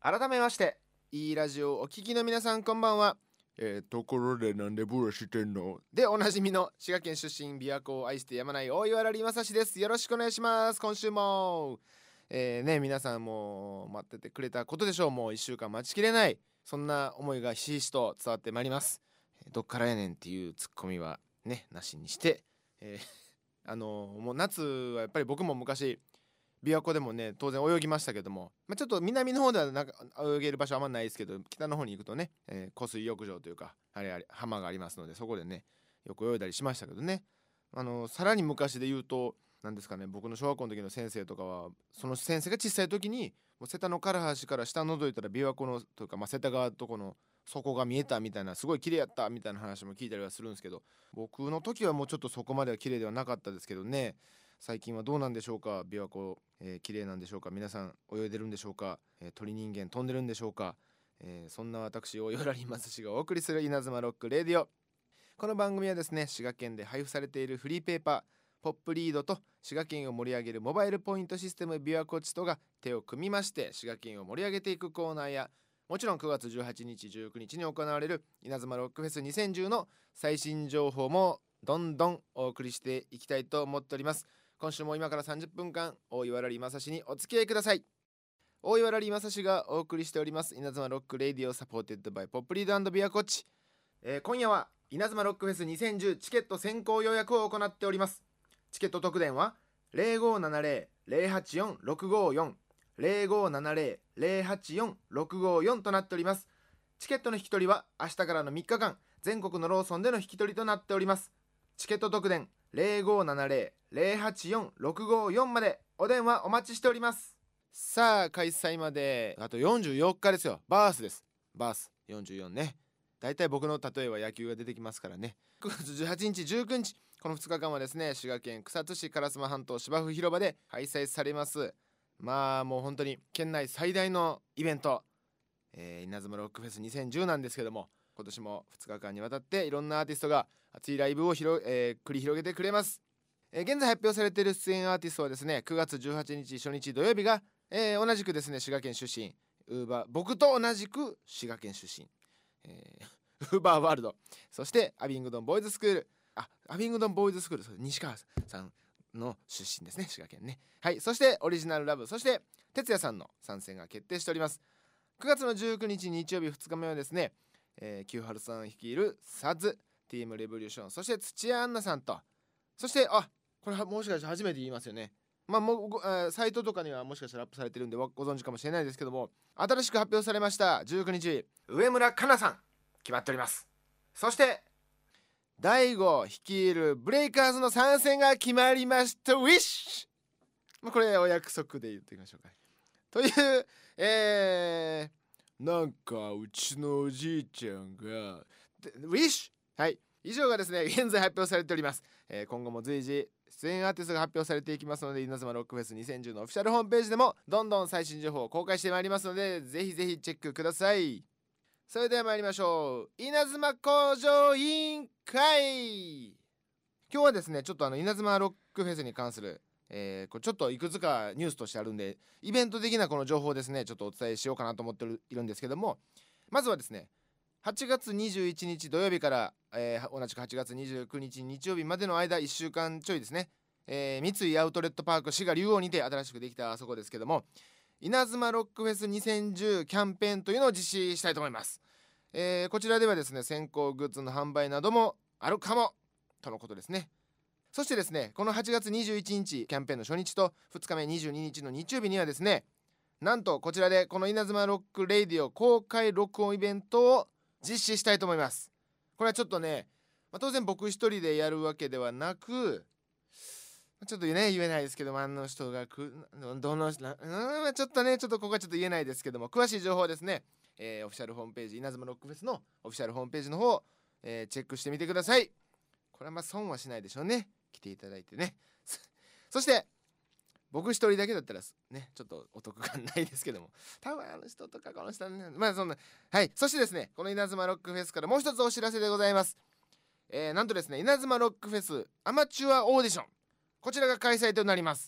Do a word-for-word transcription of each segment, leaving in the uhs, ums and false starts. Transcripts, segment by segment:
改めましていいラジオをお聞きの皆さんこんばんは。えー、ところでなんでブラしてんのでおなじみの滋賀県出身琵琶湖を愛してやまない大岩良理正史です。よろしくお願いします。今週もえーね皆さんも待っててくれたことでしょう。もういっしゅうかん待ちきれない、そんな思いがひしひしと伝わってまいります。どっからやねんっていうツッコミはねなしにして、えー、あのー、もう夏はやっぱり僕も昔琵琶湖でもね当然泳ぎましたけども、まあ、ちょっと南の方ではなんか泳げる場所あんまないですけど、北の方に行くとね、えー、湖水浴場というかあれあれ浜がありますので、そこでねよく泳いだりしましたけどね。あのー、さらに昔で言うと何ですかね、僕の小学校の時の先生とかはその先生が小さい時にもう瀬田の唐橋から下覗いたら琵琶湖のというか、まあ、瀬田川とこの底が見えたみたいな、すごい綺麗やったみたいな話も聞いたりはするんですけど、僕の時はもうちょっとそこまでは綺麗ではなかったですけどね。最近はどうなんでしょうか。琵琶湖、えー、綺麗なんでしょうか。皆さん泳いでるんでしょうか。えー、鳥人間飛んでるんでしょうか。えー、そんな私大岩良理正史がお送りする稲妻ロックレディオ。この番組はですね、滋賀県で配布されているフリーペーパーポップリードと滋賀県を盛り上げるモバイルポイントシステム琵琶湖チとが手を組みまして滋賀県を盛り上げていくコーナーや、もちろんくがつじゅうはちにちじゅうくにちに行われる稲妻ロックフェスにせんじゅうの最新情報もどんどんお送りしていきたいと思っております。今週も今からさんじゅっぷんかん大岩良理正史にお付き合いください。大岩良理正史がお送りしております稲妻ロックレディオサポーテッドバイポップリード&琵琶湖チ、えー、今夜は稲妻ロックフェスにせんじゅうチケット先行予約を行っております。チケット特典は ゼロごーななゼロ ゼロはちよん ろくごよん ゼロごーななゼロ ゼロはちよん ろくごよん となっております。チケットの引き取りは明日からのみっかかん全国のローソンでの引き取りとなっております。チケット特典 ゼロごーななゼロ ゼロはちよん ろくごよん までお電話お待ちしております。さあ開催まであとよんじゅうよっかですよ。バースです。バースよんじゅうよんね。だいたい僕の例えは野球が出てきますからね。くがつじゅうはちにちじゅうくにちこのふつかかんはですね、滋賀県草津市烏丸半島芝生広場で開催されます。まあもう本当に県内最大のイベント、えー、稲妻ロックフェスにせんじゅうなんですけども、今年もふつかかんにわたっていろんなアーティストが熱いライブをひろ、えー、繰り広げてくれます。えー、現在発表されている出演アーティストはですね、くがつじゅうはちにち初日土曜日が、えー、同じくですね滋賀県出身ウーバー僕と同じく滋賀県出身、えー、ウーバーワールド、そしてアビングドンボーイズスクール、あアビングドンボーイズスクール、西川さんの出身ですね、滋賀県ね。はい、そしてオリジナルラブ、そして哲也さんの参戦が決定しております。くがつのじゅうくにち日曜日ふつかめはですね、えー、清春さん率いるサズティームレボリューション、そして土屋アンナさんと、そしてあこれはもしかして初めて言いますよね。まあもう、えー、サイトとかにはもしかしたらアップされてるんでご存知かもしれないですけども、新しく発表されましたじゅうくにち上村かなさん決まっております。そして大悟率いるブレイカーズの参戦が決まりました。ウィッシュ、これお約束で言ってみましょうか。というえー、なんかうちのおじいちゃんがウィッシュ、はい、以上がですね現在発表されております。えー、今後も随時出演アーティストが発表されていきますので、稲妻ロックフェスにせんじゅうのオフィシャルホームページでもどんどん最新情報を公開してまいりますので、ぜひぜひチェックください。それでは参りましょう。稲妻工場委員会。今日はですねちょっとあの稲妻ロックフェスに関する、えー、これちょっといくつかニュースとしてあるんで、イベント的なこの情報をですねちょっとお伝えしようかなと思っているんですけども、まずはですねはちがつにじゅういちにち土曜日から、えー、同じくはちがつにじゅうくにち日曜日までの間いっしゅうかんちょいですね、えー、三井アウトレットパーク滋賀竜王にて新しくできたあそこですけども、稲妻ロックフェスにせんじゅうキャンペーンというのを実施したいと思います。えー、こちらではですね先行グッズの販売などもあるかもとのことですね。そしてですねこのはちがつにじゅういちにちキャンペーンの初日とふつかめにじゅうににちの日曜日にはですね、なんとこちらでこの稲妻ロックレイディオ公開録音イベントを実施したいと思います。これはちょっとね、まあ、当然僕一人でやるわけではなく、ちょっとね言えないですけども、あの人がくどのうんちょっとねちょっとここはちょっと言えないですけども、詳しい情報はですね、えー、オフィシャルホームページ稲妻ロックフェスのオフィシャルホームページの方、えー、チェックしてみてください。これはまあ損はしないでしょうね、来ていただいてねそして僕一人だけだったらねちょっとお得感ないですけども、多分あの人とかこの人ね、まあそんな、はい。そしてですねこの稲妻ロックフェスからもう一つお知らせでございます。えー、なんとですね稲妻ロックフェスアマチュアオーディション、こちらが開催となります。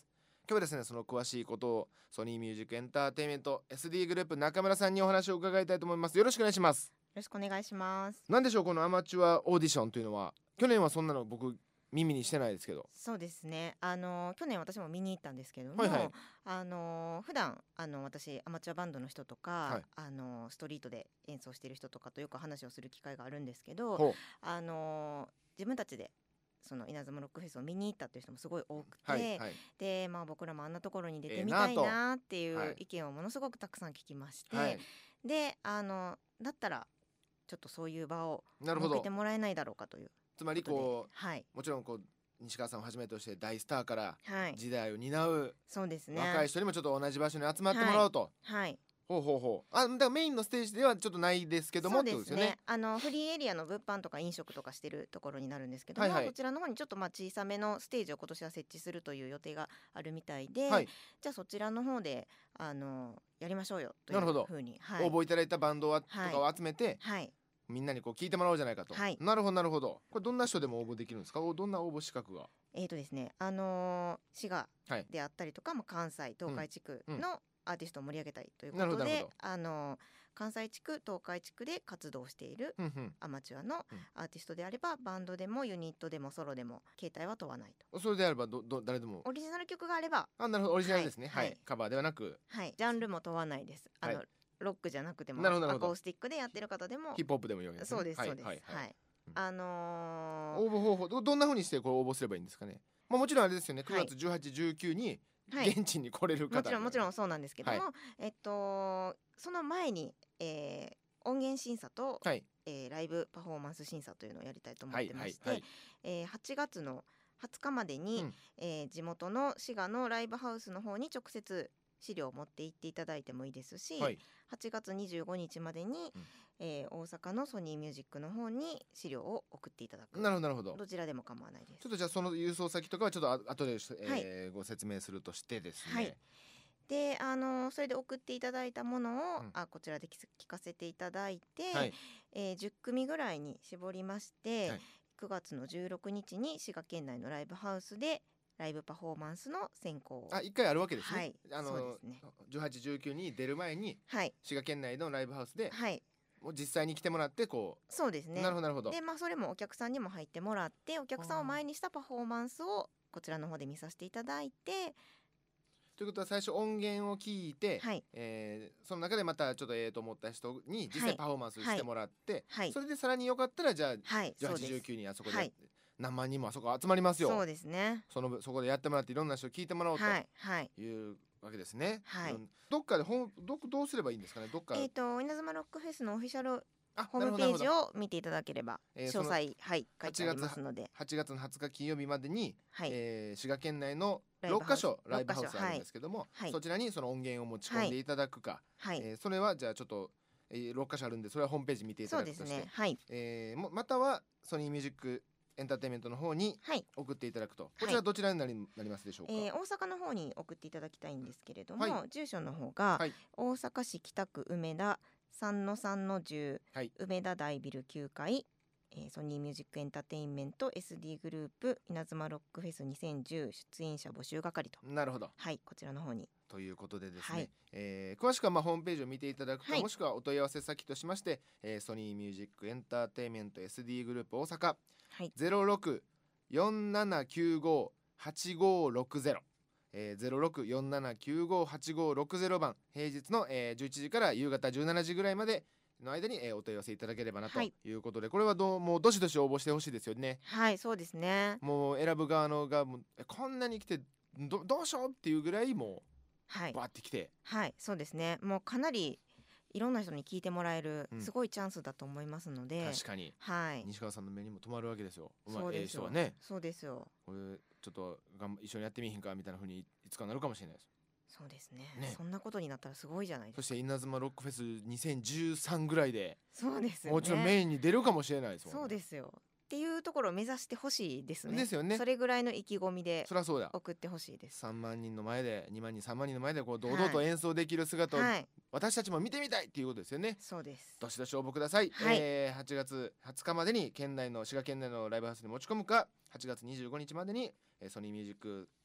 日はですねその詳しいことをソニーミュージックエンターテインメント エスディー グループ中村さんにお話を伺いたいと思います。よろしくお願いします。 よろしくお願いします。 なんでしょうこのアマチュアオーディションというのは。去年はそんなの僕耳にしてないですけど。 そうですね、あの去年私も見に行ったんですけども、 はいはい、 あの普段あの私アマチュアバンドの人とか、 はい、 あのストリートで演奏している人とかとよく話をする機会があるんですけど、 ほう、 あの自分たちでその稲妻ロックフェスを見に行ったっていう人もすごい多くて、 はいはい、 で、まあ、僕らもあんなところに出てええみたいなとなっていはいう意見をものすごくたくさん聞きまして、 はい、 であのだったらちょっとそういう場をなるほど。 設けてもらえないだろうかというつまりことで、 こうはいもちろんこう西川さんをはじめとして大スターからはい時代を担うそうですね若い人にもちょっと同じ場所に集まってもらおうと、 はいほうほうほう。あ、だからメインのステージではちょっとないですけどもそうってことですよね。 ですね、あのフリーエリアの物販とか飲食とかしてるところになるんですけども、 はいはいこちらの方にちょっとまあ小さめのステージを今年は設置するという予定があるみたいで、 はい、 じゃあそちらの方であのやりましょうよといなるほどうふうに、はい、 応募いただいたバンドはとはいかを集めて、 はいみんなにこう聞いてもらおうじゃないかと、 はい、 なるほどなるほど。これどんな人でも応募できるんですか。おどんな応募資格が。 えーとですね、あのー滋賀はい、 であったりとか、まあ、関西東海地区うんうんのアーティストを盛り上げたいというこなるほどなるほとで、あのー関西地区東海地区で活動しているうんうんアマチュアのアーティストであれば、バンドでもユニットでもソロでも形態は問わないと。 それであればどど誰でも。 オリジナル曲があれば、 あ、なるほど、オリジナルですね。はい、 はいカバーではなくはい、ジャンルも問わないです。あの、 はいロックじゃなくてもなるほどなるほどアコースティックでやってる方でもヒップホップでもいいわけですね。 そうですそうです。 ははいい、 はいはいうんあのー応募方法どどんな風にしてこう応募すればいいんですかね。まあ、もちろんあれですよね。 はいくがつじゅうはち、じゅうくにはい現地に来れる方、 もちろんもちろんそうなんですけども、 はいえっとその前に、えー音源審査と、 はいえーライブパフォーマンス審査というのをやりたいと思はいってまして、 はいはいえーはちがつのはつかまでに、 うんえー地元の滋賀のライブハウスの方に直接資料を持って行っていただいてもいいですし、 はいはちがつにじゅうごにちまでに、 うんえー大阪のソニーミュージックの方に資料を送っていただく。 なるほどなるほど。 どちらでも構わないですちょっ。とじゃあその郵送先とかはちょっとあ後で、えーご説明するとしてですね。 はいで、あのそれで送っていただいたものを、 うんあこちらで聞す聞かせていただいて、 はいえーじゅっくみぐらいに絞りまして、 はいくがつのじゅうろくにちに滋賀県内のライブハウスでライブパフォーマンスの選考をあ一回あるわけですね。 はいあのそうですねじゅうはち、じゅうくに出る前にはい滋賀県内のライブハウスではいもう実際に来てもらってこう、 そうですねなるほどなるほど。 でまあそれもお客さんにも入ってもらってお客さんを前にしたパフォーマンスをこちらの方で見させていただいてということは最初音源を聞いて、 はいえーその中でまたちょっとええと思った人に実はい際パフォーマンスしてもらって、 はいそれでさらによかったらじゃあはいじゅうはち、 そうですじゅうくにあそこで、 はい何万人もあそこ集まりますよ。 そうですねそのそこでやってもらっていろんな人聞いてもらおうとはいはいいうわけですね。 はいうんどっかでほんどどうすればいいんですかね。どっか、 えっ、と稲妻ロックフェスのオフィシャルあホームページなるほどを見ていただければえーその詳細、はい書いてありますので、 はちがつのはつか金曜日までに、 はいえー滋賀県内のろっライブハウスかしょライブハウろっかしょスあるんですけども、 はいそちらにその音源を持ち込んでいただくか、 はい、 えーそれはじゃあちょっと、えー、ろっかしょあるんでそれはホームページ見ていたそうでだくとして、 すねはいえーもまたはソニーミュージックエンターテインメントの方にはい、 送っていただくと、こちらどちらになりなりますでしょうか。 えー大阪の方に送っていただきたいんですけれども、 は住所の方が、 はい大阪市北区梅田 さんのさんのじゅう、 はい梅田大ビルきゅうかい、えーソニーミュージックエンターテインメント エスディー グループ稲妻ロックフェスにせんじゅう出演者募集係と、 なるほど。 はいこちらの方にということでですね、 はいえー詳しくはまあホームページを見ていただくか、 はいもしくはお問い合わせ先としまして、えーソニーミュージックエンターテインメント エスディー グループ大阪はいゼロろく よんななきゅうご はちごろくゼロ、えー、ゼロろく よんななきゅうご はちごろくゼロ番平日の、えー、じゅういちじから夕方じゅうしちじぐらいまでの間に、えーお問い合わせいただければなとはいいうことで、これはどうもうどしどし応募してほしいですよね。 はいそうですねもう選ぶ側のがもうえこんなに来てどどうしようっていうぐらいもはいうバーって来て、 はいそうですねもうかなりいろんな人に聞いてもらえるうんすごいチャンスだと思いますので、 確かにはい西川さんの目にも留まるわけですよ。まあそうですよええ人はね、 そうですよこれちょっとがん一緒にやってみひんかみたいな風にいつかなるかもしれないです。 そうですねねそんなことになったらすごいじゃないですか。 そして稲妻ロックフェスにせんじゅうさんぐらいでそうですよねもちろんメインに出るかもしれないですもんね。 そうですよっていうところを目指してほしいですね。 ですよねそれぐらいの意気込みでそりゃそうだ。 送ってほしいです。 さんまん人の前でにまん人さんまん人の前でこう堂々と演奏できる姿をはい私たちも見てみたいっていうことですよね。 そうです。 どしどし応募ください、 はいえーはちがつはつかまでに県内の滋賀県内のライブハウスに持ち込むかはちがつにじゅうごにちまでに、えーソニーミュージック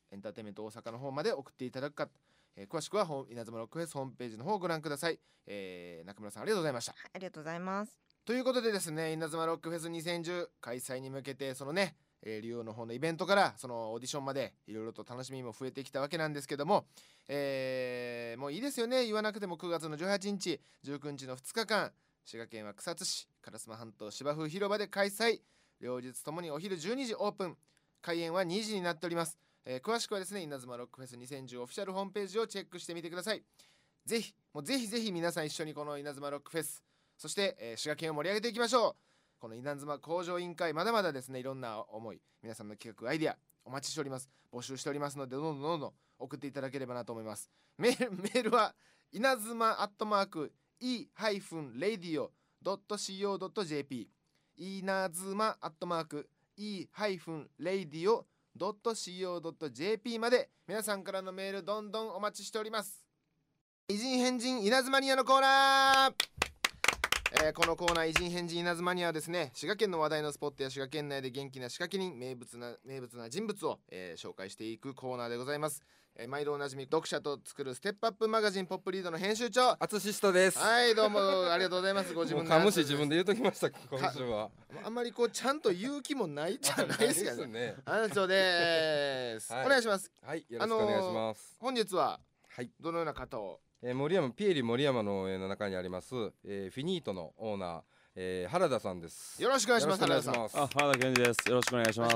エンターテインメント大阪の方まで送っていただくか、えー、詳しくはホー稲妻ロックフェスホームページの方をご覧ください。えー、中村さんありがとうございました。 はい、ありがとうございます。 ということでですね、稲妻ロックフェスにせんじゅう開催に向けてそのね、えー、竜王の方のイベントからそのオーディションまでいろいろと楽しみも増えてきたわけなんですけども、えー、もういいですよね、言わなくても。くがつのじゅうはちにちじゅうくにちのふつかかん、滋賀県は草津市烏丸半島芝生広場で開催。両日ともにお昼じゅうにじオープン、開演はにじになっております。えー、詳しくはですね、稲妻ロックフェスにせんじゅうオフィシャルホームページをチェックしてみてください。ぜひもうぜひぜひ皆さん一緒にこの稲妻ロックフェス、そして、えー、滋賀県を盛り上げていきましょう。この稲妻向上委員会、まだまだですね、いろんな思い、皆さんの企画アイデアお待ちしております。募集しておりますので、どんどんどんどん送っていただければなと思います。メールメールは稲妻アットマーク イーレディオドットシーオードットジェーピー 稲妻アットマーク イーレディオドットシーオードットジェーピー まで皆さんからのメールどんどんお待ちしております。偉人変人稲妻ニアのコーナー、えー、このコーナー偉人変人稲妻ニアはですね、滋賀県の話題のスポットや滋賀県内で元気な滋賀県人、名物な名物な人物を、えー、紹介していくコーナーでございます。えー、毎度おなじみ読者と作るステップアップマガジンポップリードの編集長アツシストです。 はいどうもありがとうございます。ご自分のかむし自分で言うときました。今週はあんまりこうちゃんと言う気もないじゃないですかね。 ねあの人です、はい、お願いします。 はい、よろしくお願いします。 あのー、本日ははいどのような方を、 えー、森山ピエリ森山のの中にあります、えー、フィニートのオーナー、えー、原田さんです。 よろしくお願いします。 原田さん。あ、 原田健二です。よろしくお願いします。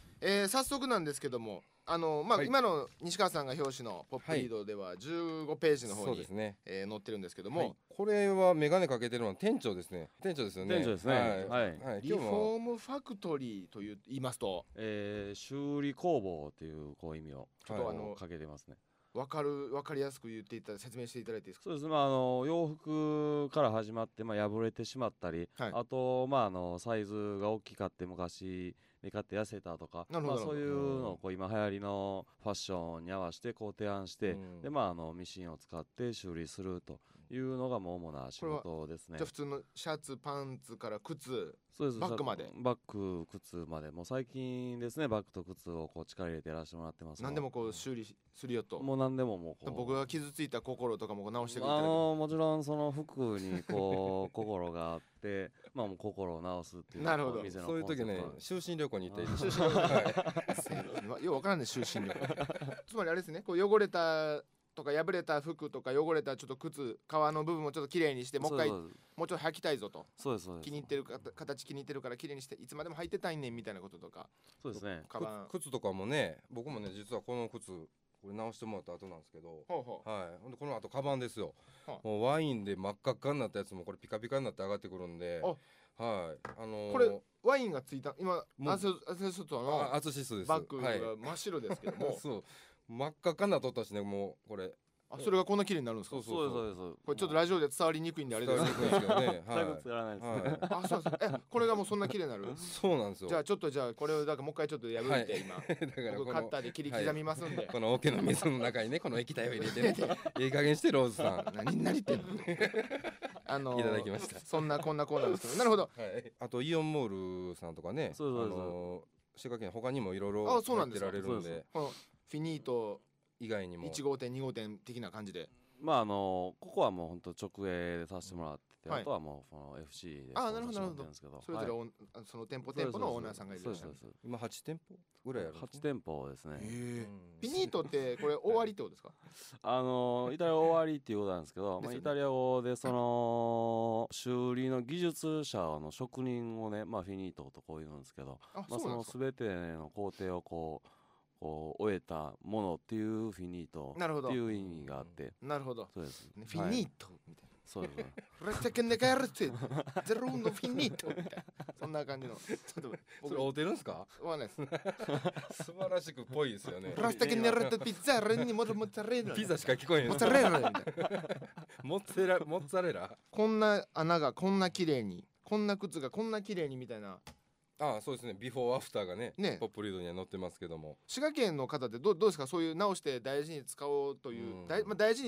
えー、早速なんですけども、あのまあ、はい、今の西川さんが表紙のポップリードではじゅうごページの方に、はい、そうですね、えー、載ってるんですけども、はい、 これはメガネかけてるのは店長ですね。店長ですよね。 店長ですね。はい。 はい、リフォームファクトリーという言いますと、 えー、修理工房というこう意味をちょっとあのかけてますね。 わかるわかりやすく言っていただ説明していただいていいですか。 そうですね、まあ、あの洋服から始まって、まあ、破れてしまったり、はい、あと、まあ、あのサイズが大きかって昔で買って痩せたとか、まあ、そういうのをこう今流行りのファッションに合わせてこう提案して、うん、でまあ、あのミシンを使って修理するというのがもう主な仕事ですね。 じゃあ普通のシャツパンツから靴、 そうです、 バッグまで。 バッグ靴までもう最近ですね、バッグと靴をこう力入れてやらせてもらってます。 何でもこう修理するよと。 もう何でももうこう僕が傷ついた心とかも直してくれたり。 あのもちろんその服にこう心があってまあもう心を直すっていう。 なるほど。 そういう時ね、就寝旅行に行ったり。 就寝旅行。はい。ようわからんね、就寝旅行。つまりあれですね、こう汚れたとか破れた服とか汚れたちょっと靴、革の部分をちょっときれいにしてもう一回もうちょっと履きたいぞと。 そうですそうです。 気に入ってる形気に入ってるからきれいにしていつまでも履いてたいねんみたいなこととか。 そうですね。 靴とかもね、僕もね実はこの靴これ直してもらった後なんですけど、 ほうほう、 はい。ほんでこの後カバンですよ。もうワインで真っ赤っかになったやつもこれピカピカになって上がってくるんで、はい。あのー、 これワインがついた今アセストのアツシスです。 バッグが真っ白ですけども、 そう真っ赤っかになっとったしね、もうこれ。 あ、それがこんな綺麗になるんですか。 そうそうそうそう。 これちょっとラジオで伝わりにくいんであれですけどね。最後つやらないですね。 あ、そうそう。え、これがもうそんな綺麗になる。 そうなんですよ。 じゃあちょっとじゃあこれをだからもう一回ちょっと破いて今。だから僕カッターで切り刻みますんで。 この桶の水の中にねこの液体を入れてね。いい加減してローズさん。 何何言ってんの。あのいただきました。 そんなこんなコーナーですけど。なるほど。 あとイオンモールさんとかね。 そうそうそう。 滋賀県他にもいろいろやってられるんで。 フィニート以外にもいち号店に号店的な感じで。 まああのここはもう本当直営でさせてもらってて、あとはもうその エフシー であ、なるほどなるほど。それぞれその店舗店舗のオーナーさんがいる。そうそうそう。 今はち店舗ぐらいある。 はち店舗ですね。 フィニートってこれ終わりってことですか。 あのイタリア終わりっていうことなんですけど、まあイタリア語でその修理の技術者の職人をね、まあフィニートとこう言うんですけど、まあそのすべての工程をこうこう終えたものっていうフィニートっていう意味があって、 なるほど。 そうです。 フィニートみたいな。 そうです。 レッテケンネカルテゼロのフィニートみたいな。そんな感じの。ちょっとそれ合うてるんですか？ わかんないです。 素晴らしくっぽいですよね。 レッテケンネルテピッツァレにモッツァレラ。 ピザしか聞こえへん。 モッツァレラみたいな。 モッツァレラモッツァレラ。 こんな穴がこんな綺麗に、こんな靴がこんな綺麗にみたいな。 ああ、そうですね。ビフォーアフターがね、ねポップリードには載ってますけども、 滋賀県の方ってどうどうですか。そういう直して大事に使おうという、うん、だいまあ、大事に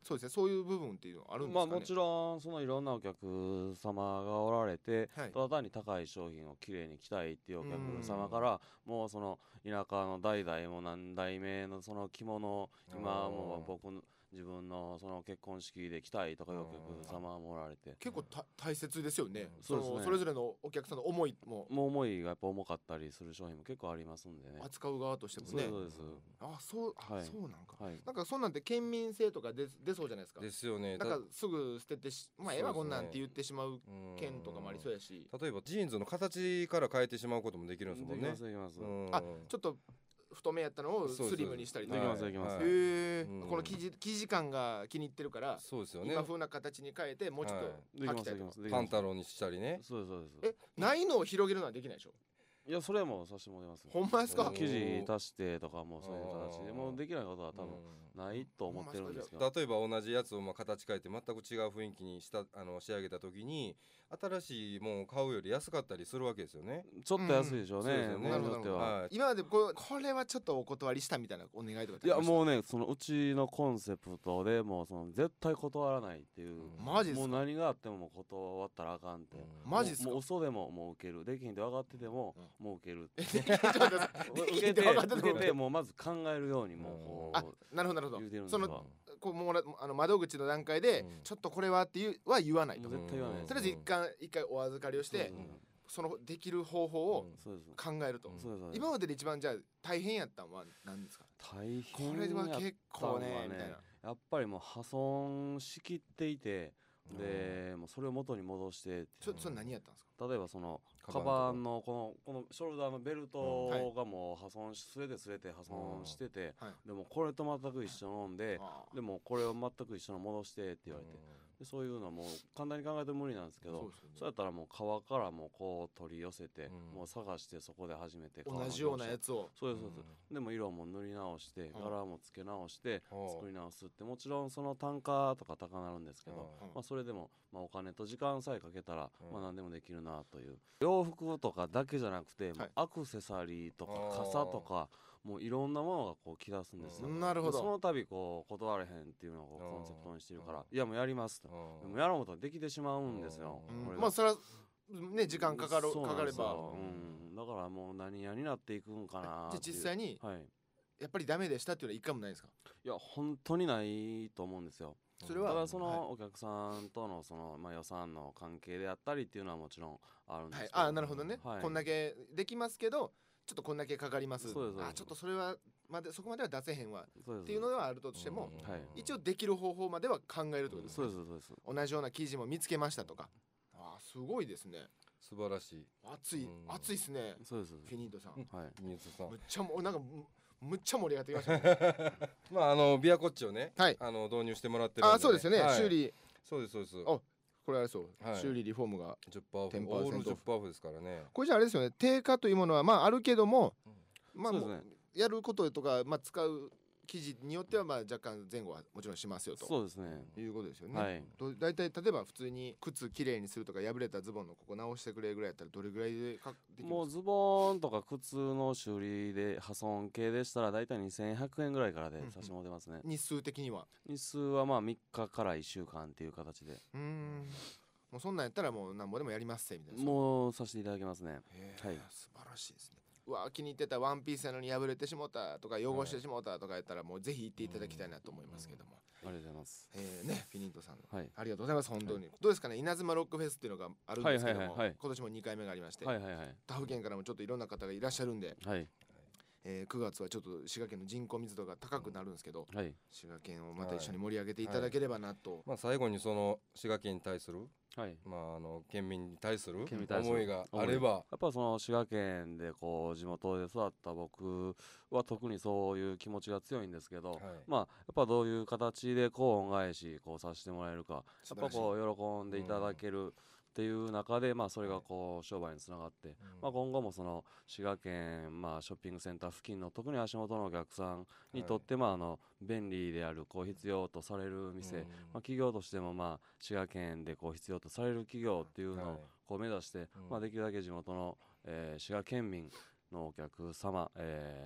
そうですね、そういう部分っていうのはあるんですかね。 まあもちろんそのいろんなお客様がおられて、はい、ただ単に高い商品をきれいに着たいっていうお客様から、もうその田舎の代々も何代目のその着物を今もう僕の自分のその結婚式で着たいとかいうお客様もおられて、 結構た大切ですよね、 うん、そうですね。 それぞれのお客さんの思いももう思いがやっぱ重かったりする商品も結構ありますんでね、 扱う側としてもね。 そうです。 あ、そう、あ、 はい、 そうなんか、 はい、 なんかそんなんて県民性とか出出そうじゃないですか。 ですよね。 なんかすぐ捨ててし、まあええわこんなんって言ってしまう県とかもありそうやし、 例えばジーンズの形から変えてしまうこともできるんですもんね。 できますできます。 あ、ちょっと太めやったのをスリムにしたりとか。 できますできます。 へえ、この生地生地感が気に入ってるから、 そうですよね。 今風な形に変えてもうちょっと履きたいとか、 パンタロンにしたりね。 そうですそうです。 え、ないのを広げるのはできないでしょ。 いや、それもさせてもらいます。 ほんまですか。 生地足してとかもそういう形でもうできないことは多分ないと思ってるんですけど、 例えば同じやつをまあ形変えて全く違う雰囲気にしたあの仕上げた時に新しいものを買うより安かったりするわけですよね。 ちょっと安いでしょうね。 なるほど。今までこれこれはちょっとお断りしたみたいなお願いとか。 いやもうね、そのうちのコンセプトでもうその絶対断らないっていう。 マジですか。 もう何があってももう断ったらあかんって。 マジですか。 もう嘘でももう受ける。できんで分かっててももう受ける。 受けて受けてもうまず考えるようにもうこう。 あ、なるほどなるほど。そのこうもうあの窓口の段階でちょっとこれはっていうは言わないと。 絶対言わない。 とりあえず一回一回お預かりをしてそのできる方法を考えると。今までで一番じゃあ大変やったのは何ですか。 大変これは結構ねみたいな。 やっぱりもう破損しきっていて、でもうそれを元に戻して。 ちょっとそれ何やったんですか。 例えばそのカバンのこのこのショルダーのベルトがもう破損しすれてすれて破損してて、でもこれと全く一緒のんで、でもこれを全く一緒の戻してって言われて、でそういうのはもう簡単に考えて無理なんですけど、そうやったらもう革からもうこう取り寄せて、もう探してそこで初めて同じようなやつを。 そうですそうです。でも色も塗り直して柄も付け直して作り直すって、もちろんその単価とか高なるんですけど、まあそれでもまあお金と時間さえかけたらまあ何でもできるなという。洋服とかだけじゃなくて、はい、アクセサリーとか傘とかもういろんなものがこう着出すんですよ。 なるほど。 その度こう断れへんっていうのをコンセプトにしてるから、いやもうやりますと。でもやろうとできてしまうんですよ。 まあそれはね時間かかるかかれば、 うん、だからもう何やになっていくんかなっていう。 実際に、 はい、 やっぱりダメでしたっていうのは一回もないですか。 いや本当にないと思うんですよ。 それはただそのお客さんとのそのまあ予算の関係であったりっていうのはもちろんあるんですけど、 はい、あ、なるほどね、はい、こんだけできますけどちょっとこんだけかかります。そうです。あ、ちょっとそれはまでそこまでは出せへんわっていうのではあるとしても、はい、一応できる方法までは考えるってことですね。 そうですそうです。 同じような記事も見つけましたとか。あ、すごいですね。 素晴らしい。 熱い熱いですね。 そうです。 フィニートさん。 はい。 フィニートさん。 むっちゃもなんかむっちゃ盛り上がってきましたね。 まああのビアコッチをね、 はい、 あの導入してもらってるんで、ね。 あ、そうですよね。はい、修理。 そうですそうです。 あ、これあれそう、はい、修理リフォームがじゅっパーセント オフ。オールじゅっパーセントオフですからね。 これじゃあれですよね。定価というものはまああるけども、 うん、 まあ、ね、やることとかまあ使う記事によってはまあ若干前後はもちろんしますよと。 そうですね。 いうことですよね。 はい。 だいたい例えば普通に靴きれいにするとか破れたズボンのここ直してくれぐらいやったらどれぐらいでかできるんですか。 もうズボンとか靴の修理で破損系でしたらだいたいにせんひゃくえんぐらいからで差し戻ってますね。 うんうん、日数的には日数はまあみっかからいっしゅうかんっていう形で。 うーん、もうそんなんやったらもうなんぼでもやりますせみたいな。 もうさせていただきますね。はい。 素晴らしいですね。うわ、気に入ってたワンピースなのに破れてしもたとか汚してしもたとかやったらもうぜひ行っていただきたいなと思いますけども。 ありがとうございます。 えー、ね、フィニートさん、 はい、 ありがとうございます本当に。はい、どうですかね、稲妻ロックフェスっていうのがあるんですけども、今年もにかいめがありまして、はいはいはい、他府県からもちょっといろんな方がいらっしゃるんで、はい、えー、くがつはちょっと滋賀県の人口密度が高くなるんですけど、はい、滋賀県をまた一緒に盛り上げていただければなと。 はいはい、まあ、最後にその滋賀県に対する、はい、まああの県民に対する思いがあれば、 やっぱその滋賀県でこう地元で育った僕は特にそういう気持ちが強いんですけど、はい、まあやっぱどういう形でこう恩返しこうさせてもらえるか、やっぱこう喜んでいただける、うん、っていう中で、まあ、それがこう商売につながって、うん、まあ、今後もその滋賀県、まあ、ショッピングセンター付近の特に足元のお客さんにとって、はい、まあ、あの便利であるこう必要とされる店、うん、まあ、企業としても、まあ、滋賀県でこう必要とされる企業っていうのをこう目指して、はい、まあ、できるだけ地元の、えー、滋賀県民のお客様、えー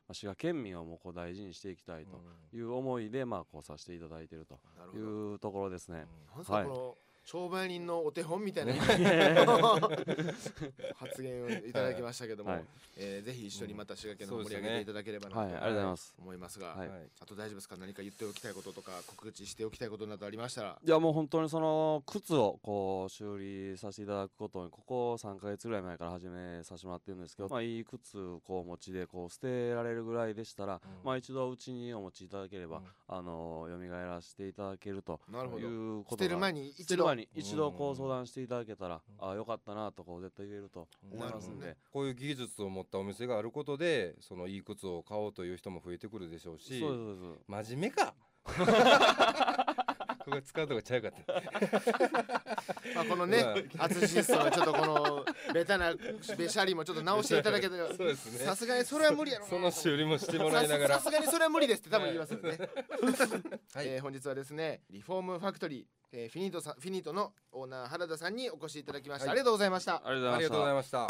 滋賀県民をもうこう大事にしていきたいという思いで、まあこうさせていただいているというところですね。 なんすかこの商売人のお手本みたいな発言をいただきましたけども、はい、えー、ぜひ一緒にまた滋賀県の盛り上げていただければなと、 はい、ありがとうございます、 思いますが、はい、あと大丈夫ですか？何か言っておきたいこととか告知しておきたいことなどありましたら。 いやもう本当にその靴をこう修理させていただくことにここさんかげつぐらい前から始めさせてもらってるんですけど、まあ、いい靴こうお持ちでこう捨てられるぐらいでしたら、うん、まあ一度うちにお持ちいただければ、うん、あの蘇らせていただけるということが、 捨てる前に一度一度こう相談していただけたら、うん、ああよかったなとこう絶対言えると思いますんで、ね、 こういう技術を持ったお店があることでそのいい靴を買おうという人も増えてくるでしょうし。 そうそうそう真面目かここ使うとこちゃうかったまあこのね淳シストのちょっとこのベタなべしゃりもちょっと直していただけたらさすがにそれは無理やろな、 その修理もしてもらいながらさすがにそれは無理ですって多分言いますよね、はい、えー、本日はですねリフォームファクトリー、えー、フィニートさんフィニートのオーナー原田さんにお越しいただきました、はい、ありがとうございました。 ありがとうございました。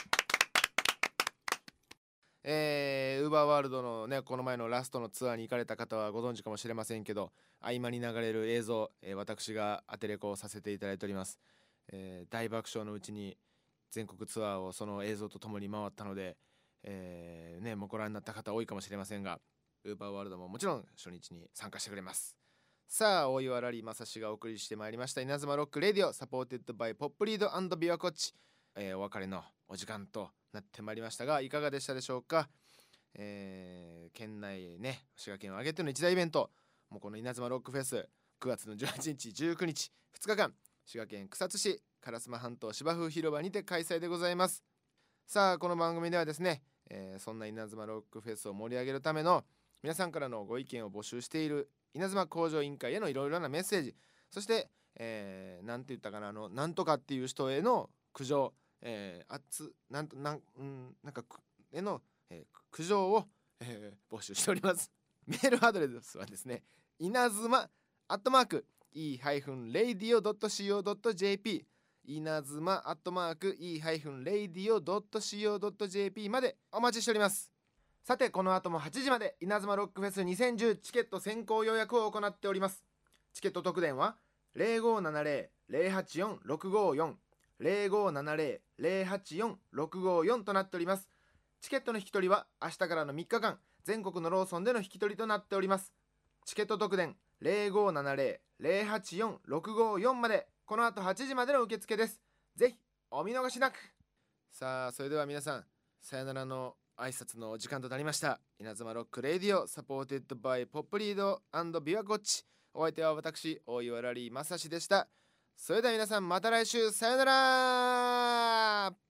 えー、ウーバーワールドのねこの前のラストのツアーに行かれた方はご存知かもしれませんけど、合間に流れる映像、えー、私がアテレコをさせていただいております、えー、大爆笑のうちに全国ツアーをその映像とともに回ったので、えー、ねもうご覧になった方多いかもしれませんが、ウーバーワールドももちろん初日に参加してくれます。さあ大岩ラリーまさしがお送りしてまいりました稲妻ロックレディオサポーテッドバイポップリード&琵琶湖地、えー、お別れのお時間となってまいりましたがいかがでしたでしょうか。えー、県内ね滋賀県を挙げての一大イベント、もうこの稲妻ロックフェスくがつのじゅうはちにちじゅうくにちふつかかん滋賀県草津市烏丸半島芝生広場にて開催でございます。さあこの番組ではですね、えー、そんな稲妻ロックフェスを盛り上げるための皆さんからのご意見を募集している稲妻向上委員会へのいろいろなメッセージ、そして、えー、なんて言ったかなあのなんとかっていう人への苦情、えー、あつなんとなん、うん、なんかへの、えー、苦情を、えー、募集しております。メールアドレスはですね稲妻アットマーク イー レイディオ ドット シーオー ドット ジェーピー 稲妻アットマーク イー レイディオ ドット シーオー ドット ジェーピー までお待ちしております。さてこの後もはちじまで稲妻ロックフェスにせんじゅうチケット先行予約を行っております。チケット特典は ゼロごーななゼロ ゼロはちよん ろくごーよん ゼロごーななゼロ ゼロはちよん ろくごーよんとなっております。チケットの引き取りは明日からのみっかかん全国のローソンでの引き取りとなっております。チケット特典 ゼロごーななゼロ ゼロはちよん ろくごーよん までこの後はちじまでの受付です。ぜひお見逃しなく。さあそれでは皆さんさよならの挨拶のお時間となりました。稲妻ロックレディオサポーテッドバイポップリード&琵琶湖地、お相手は私大岩ラリーまさしでした。それでは皆さんまた来週さよなら。